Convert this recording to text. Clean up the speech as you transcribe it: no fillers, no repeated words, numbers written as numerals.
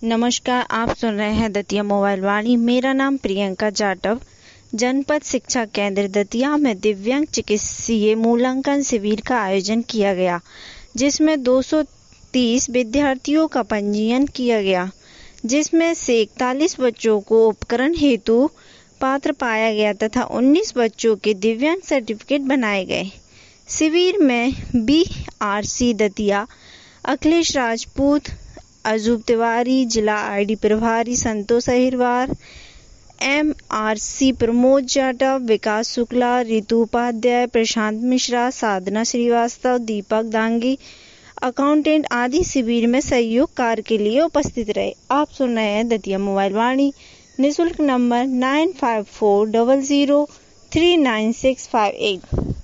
नमस्कार, आप सुन रहे हैं दतिया मोबाइल वाणी। मेरा नाम प्रियंका जाटव। जनपद शिक्षा केंद्र दतिया में दिव्यांग चिकित्सीय मूल्यांकन शिविर का आयोजन किया गया, जिसमें 230 विद्यार्थियों का पंजीयन किया गया, जिसमें से 41 बच्चों को उपकरण हेतु पात्र पाया गया तथा 19 बच्चों के दिव्यांग सर्टिफिकेट बनाए गए। शिविर में BRC दतिया, अखिलेश राजपूत, अजूब तिवारी, जिला ID प्रभारी संतोष अहिरवार, MRC प्रमोद जाटव, विकास शुक्ला, रितु उपाध्याय, प्रशांत मिश्रा, साधना श्रीवास्तव, दीपक दांगी, अकाउंटेंट आदि शिविर में सहयोग कार्य के लिए उपस्थित रहे। आप सुन रहे हैं दतिया मोबाइल वाणी। निःशुल्क नंबर 9540039658।